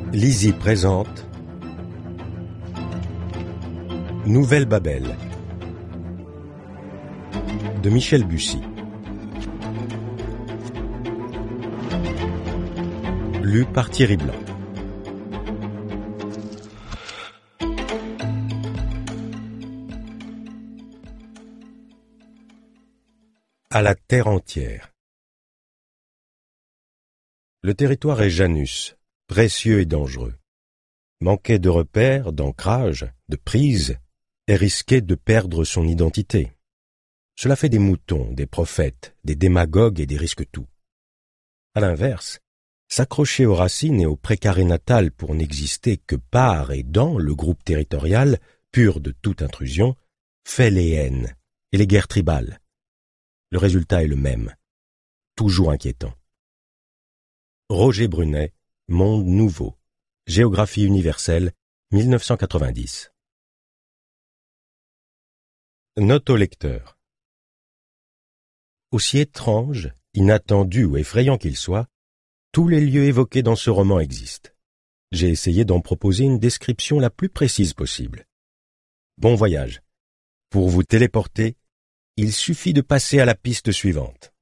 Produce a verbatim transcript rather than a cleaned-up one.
Lizzie présente Nouvelle Babel de Michel Bussy. Lu par Thierry Blanc. À la terre entière. Le territoire est Janus, précieux et dangereux. Manquer de repères, d'ancrage, de prise, est risqué de perdre son identité. Cela fait des moutons, des prophètes, des démagogues et des risques-tout. À l'inverse, s'accrocher aux racines et au précaré natal pour n'exister que par et dans le groupe territorial, pur de toute intrusion, fait les haines et les guerres tribales. Le résultat est le même, toujours inquiétant. Roger Brunet, Monde nouveau, Géographie universelle, mille neuf cent quatre-vingt-dix. Note au lecteur. Aussi étrange, inattendu ou effrayant qu'il soit, tous les lieux évoqués dans ce roman existent. J'ai essayé d'en proposer une description la plus précise possible. Bon voyage. Pour vous téléporter, il suffit de passer à la piste suivante.